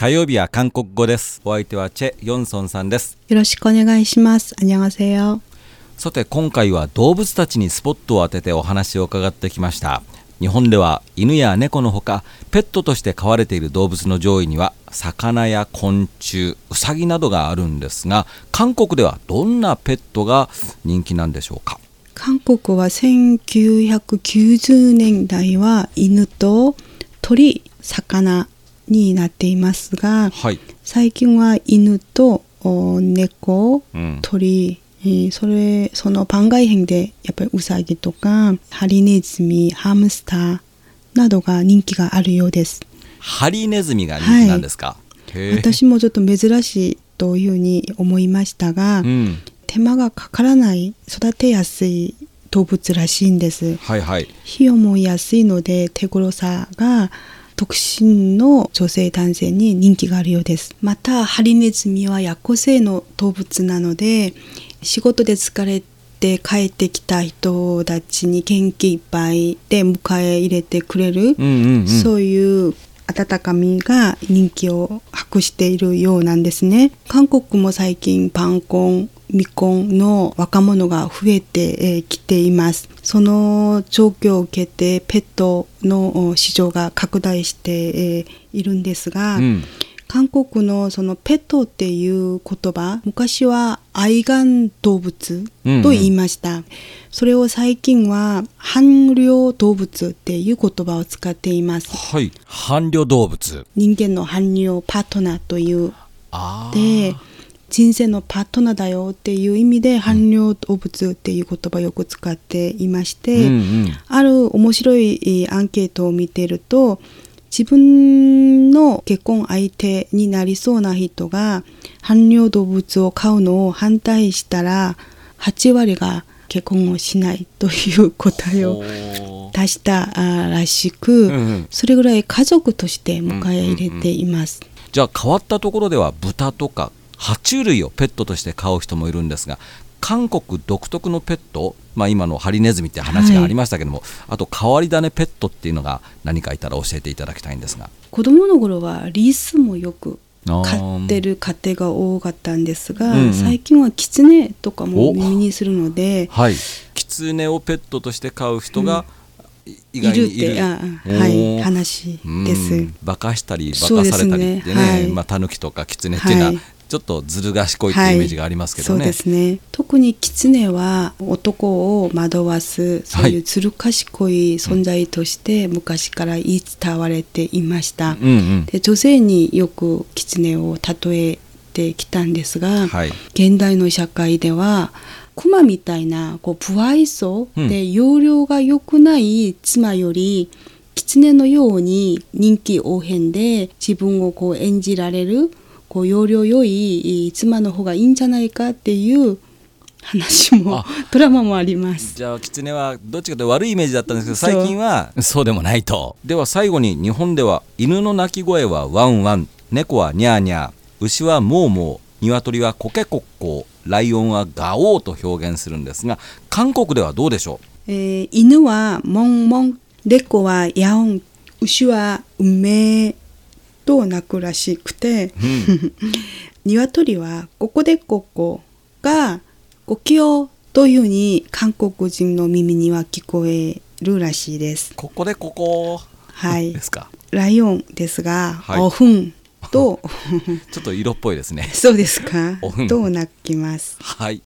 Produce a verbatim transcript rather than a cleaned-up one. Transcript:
火曜日は韓国語です。お相手はチェ・ヨンソンさんです。 よろしくお願いします。안녕하세요。 さて今回は動物たちにスポットを当ててお話を伺ってきました。日本では犬や猫のほかペットとして飼われている動物の上位には魚や昆虫、ウサギなどがあるんですが、韓国ではどんなペットが人気なんでしょうか。 韓国はせんきゅうひゃくきゅうじゅうねんだいは犬と鳥、魚になっていますが、はい、最近は犬と猫、うん、鳥、それその番外編でやっぱりウサギとかハリネズミ、ハムスターなどが人気があるようです。 ハリネズミが人気なんですか。 はい、私もちょっと珍しいというふうに思いましたが、うん、手間がかからない育てやすい動物らしいんです。はいはい、費用も安いので手頃さが独身の女性男性に人気があるようです。またハリネズミは夜行性の動物なので、仕事で疲れて帰ってきた人たちに元気いっぱいで迎え入れてくれる、うんうんうん、そういう温かみが人気を博しているようなんですね。韓国も最近晩婚未婚の若者が増えてきています。その状況を受けてペットの市場が拡大しているんですが、うん、韓国のそのペットっていう言葉、昔は愛玩動物と言いました。うんうん、それを最近は伴侶動物っていう言葉を使っています。 はい、伴侶動物。 人間の伴侶パートナーというあで。人生のパートナーだよっていう意味で伴侶動物っていう言葉をよく使っていまして、うんうん、ある面白いアンケートを見ていると、自分の結婚相手になりそうな人が伴侶動物を飼うのを反対したらはちわりが結婚をしないという答えを出したらしく、うんうん、それぐらい家族として迎え入れています。 うんうんうん、じゃあ変わったところでは豚とか爬虫類をペットとして飼う人もいるんですが、韓国独特のペット、まあ、今のハリネズミって話がありましたけども、はい、あと変わり種ペットっていうのが何かいたら教えていただきたいんですが。 子供の頃はリスもよく飼ってる家庭が多かったんですが、うんうん、最近はキツネとかも耳にするので、 はい、キツネをペットとして飼う人が、うん、意外にいるいるって、あ、はい、話です。 化かしたり化かされたりってね、はい、まあ、タヌキとかキツネっていうのは、はい、ちょっとずる賢いっていうイメージがありますけどね。 はい、そうですね。特にキツネは男を惑わすそういうずる賢い存在として昔から言い伝われていました。うんうん、で女性によくキツネを例えてきたんですが、はい、現代の社会ではクマみたいなこう不愛想で容量が良くない妻より、うん、キツネのように人気応変で自分をこう演じられるこう容量良い妻の方がいいんじゃないかっていう話もドラマもあります。 じゃあキツネはどっちかというと悪いイメージだったんですけど、最近はそうでもないと。では最後に、日本では犬の鳴き声はワンワン、猫はニャーニャー、牛はモーモー、鶏はコケコッコー、ライオンはガオーと表現するんですが、韓国ではどうでしょう。えー、犬はモンモン、猫はヤオン、牛はウメと鳴くらしくて、うん、鶏はココデココがゴキョウというふうに韓国人の耳には聞こえるらしいです。 ココデココ、はい、ですか。 ライオンですが、はい、オフンとちょっと色っぽいですね。 そうですか。と鳴きます。 はい。